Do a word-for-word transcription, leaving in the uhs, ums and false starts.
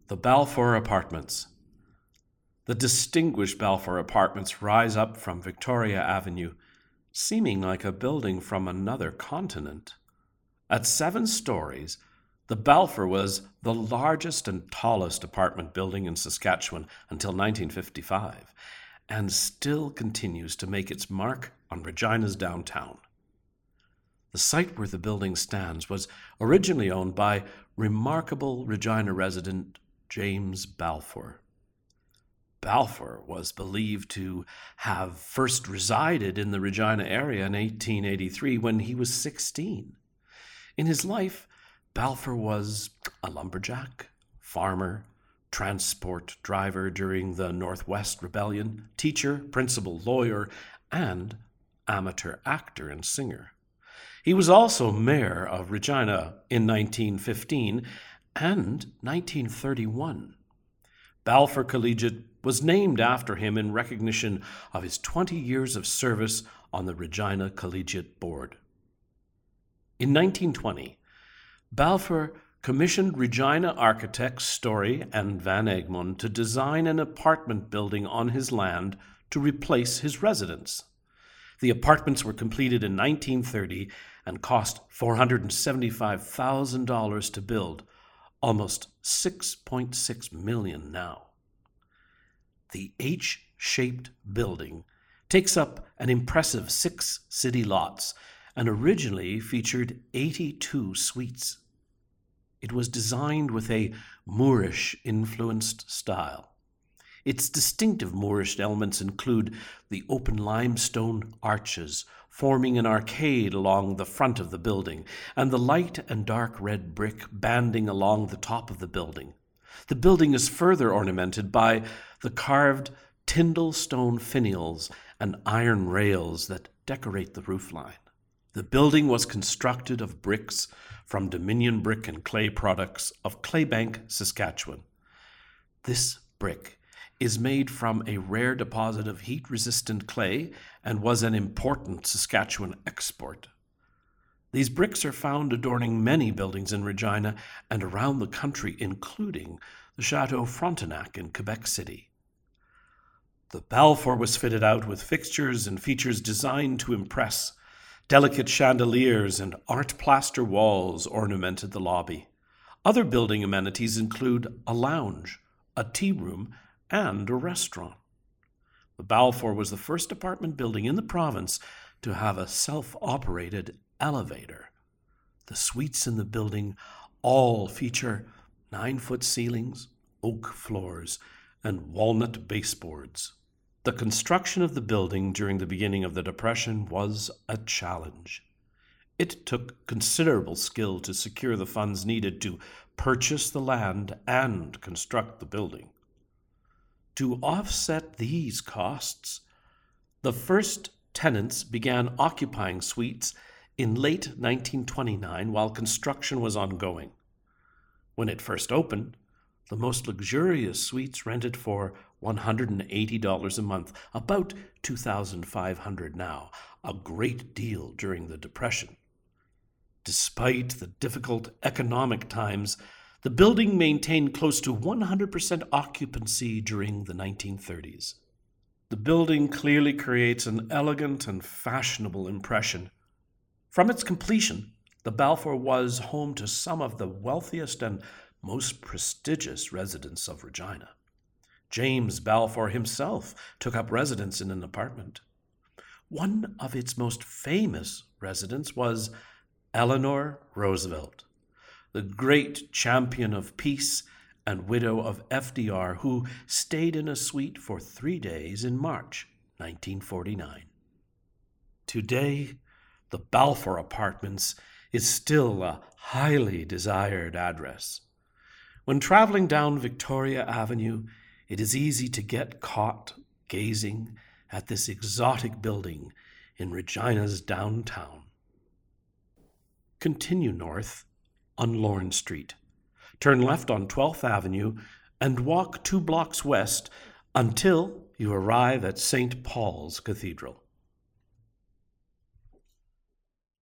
The Balfour Apartments. The distinguished Balfour Apartments rise up from Victoria Avenue, seeming like a building from another continent. At seven stories, the Balfour was the largest and tallest apartment building in Saskatchewan until nineteen fifty-five, and still continues to make its mark on Regina's downtown. The site where the building stands was originally owned by remarkable Regina resident James Balfour. Balfour was believed to have first resided in the Regina area in eighteen eighty-three when he was sixteen. In his life, Balfour was a lumberjack, farmer, transport driver during the Northwest Rebellion, teacher, principal lawyer, and amateur actor and singer. He was also mayor of Regina in nineteen fifteen and nineteen thirty-one. Balfour Collegiate was named after him in recognition of his twenty years of service on the Regina Collegiate Board. In nineteen twenty, Balfour commissioned Regina architects Story and Van Egmond to design an apartment building on his land to replace his residence. The apartments were completed in nineteen thirty and cost four hundred seventy-five thousand dollars to build, almost six point six million dollars now. The H-shaped building takes up an impressive six city lots and originally featured eighty-two suites. It was designed with a Moorish-influenced style. Its distinctive Moorish elements include the open limestone arches forming an arcade along the front of the building, and the light and dark red brick banding along the top of the building. The building is further ornamented by the carved Tyndall stone finials and iron rails that decorate the roofline. The building was constructed of bricks from Dominion Brick and Clay Products of Claybank, Saskatchewan. This brick is made from a rare deposit of heat-resistant clay and was an important Saskatchewan export. These bricks are found adorning many buildings in Regina and around the country, including the Chateau Frontenac in Quebec City. The Balfour was fitted out with fixtures and features designed to impress. Delicate chandeliers and art plaster walls ornamented the lobby. Other building amenities include a lounge, a tea room, and a restaurant. The Balfour was the first apartment building in the province to have a self-operated elevator. The suites in the building all feature nine-foot ceilings, oak floors, and walnut baseboards. The construction of the building during the beginning of the Depression was a challenge. It took considerable skill to secure the funds needed to purchase the land and construct the building. To offset these costs, the first tenants began occupying suites in late nineteen twenty-nine while construction was ongoing. When it first opened, the most luxurious suites rented for one hundred eighty dollars a month, about two thousand five hundred dollars now, a great deal during the Depression. Despite the difficult economic times, the building maintained close to one hundred percent occupancy during the nineteen thirties. The building clearly creates an elegant and fashionable impression. From its completion, the Balfour was home to some of the wealthiest and most prestigious residents of Regina. James Balfour himself took up residence in an apartment. One of its most famous residents was Eleanor Roosevelt, the great champion of peace and widow of F D R, who stayed in a suite for three days in March nineteen forty-nine. Today, the Balfour Apartments is still a highly desired address. When traveling down Victoria Avenue, it is easy to get caught gazing at this exotic building in Regina's downtown. Continue north on Lorne Street. Turn left on twelfth Avenue and walk two blocks west until you arrive at Saint Paul's Cathedral.